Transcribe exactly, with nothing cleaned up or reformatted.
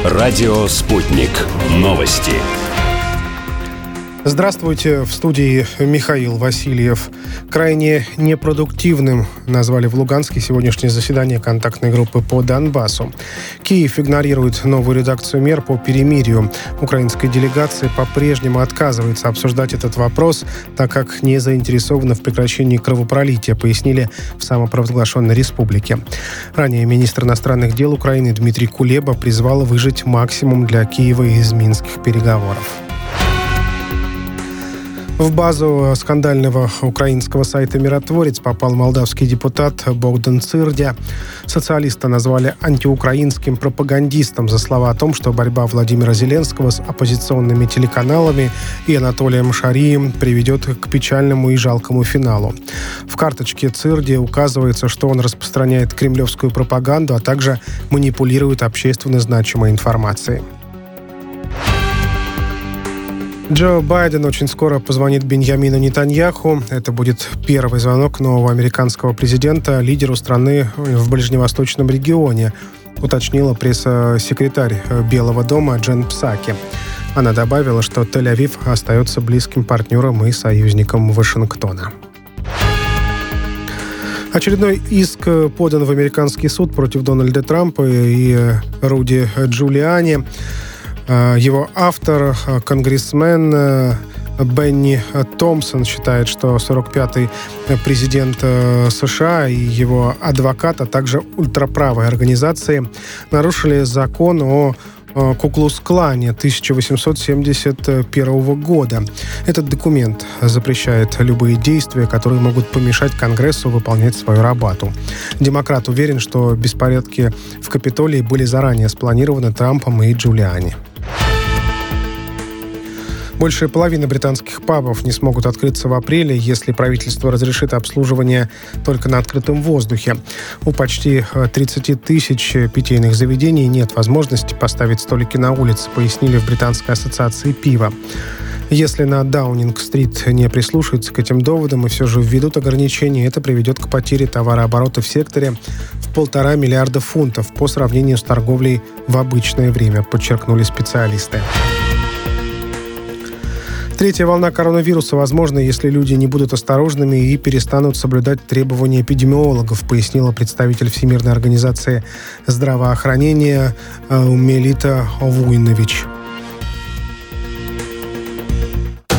Радио «Спутник». Новости. Здравствуйте, в студии Михаил Васильев. Крайне непродуктивным назвали в Луганске сегодняшнее заседание контактной группы по Донбассу. Киев игнорирует новую редакцию мер по перемирию. Украинская делегация по-прежнему отказывается обсуждать этот вопрос, так как не заинтересована в прекращении кровопролития, пояснили в самопровозглашенной республике. Ранее министр иностранных дел Украины Дмитрий Кулеба призвал выжать максимум для Киева из минских переговоров. В базу скандального украинского сайта «Миротворец» попал молдавский депутат Богдан Цирдя. Социалиста назвали антиукраинским пропагандистом за слова о том, что борьба Владимира Зеленского с оппозиционными телеканалами и Анатолием Шарием приведет к печальному и жалкому финалу. В карточке Цирди указывается, что он распространяет кремлевскую пропаганду, а также манипулирует общественно значимой информацией. Джо Байден очень скоро позвонит Беньямину Нетаньяху. Это будет первый звонок нового американского президента лидеру страны в ближневосточном регионе, уточнила пресс-секретарь Белого дома Джен Псаки. Она добавила, что Тель-Авив остается близким партнером и союзником Вашингтона. Очередной иск подан в американский суд против Дональда Трампа и Руди Джулиани. Его автор, конгрессмен Бенни Томпсон, считает, что сорок пятый президент США и его адвокат, а также ультраправые организации нарушили закон о Ку-клукс-клане тысяча восемьсот семьдесят первого года. Этот документ запрещает любые действия, которые могут помешать Конгрессу выполнять свою работу. Демократ уверен, что беспорядки в Капитолии были заранее спланированы Трампом и Джулиани. Больше половины британских пабов не смогут открыться в апреле, если правительство разрешит обслуживание только на открытом воздухе. У почти тридцать тысяч питейных заведений нет возможности поставить столики на улице, пояснили в Британской ассоциации пива. Если на Даунинг-стрит не прислушаются к этим доводам и все же введут ограничения, это приведет к потере товарооборота в секторе в полтора миллиарда фунтов по сравнению с торговлей в обычное время, подчеркнули специалисты. Третья волна коронавируса возможна, если люди не будут осторожными и перестанут соблюдать требования эпидемиологов, пояснила представитель Всемирной организации здравоохранения Мелита Вуйнович.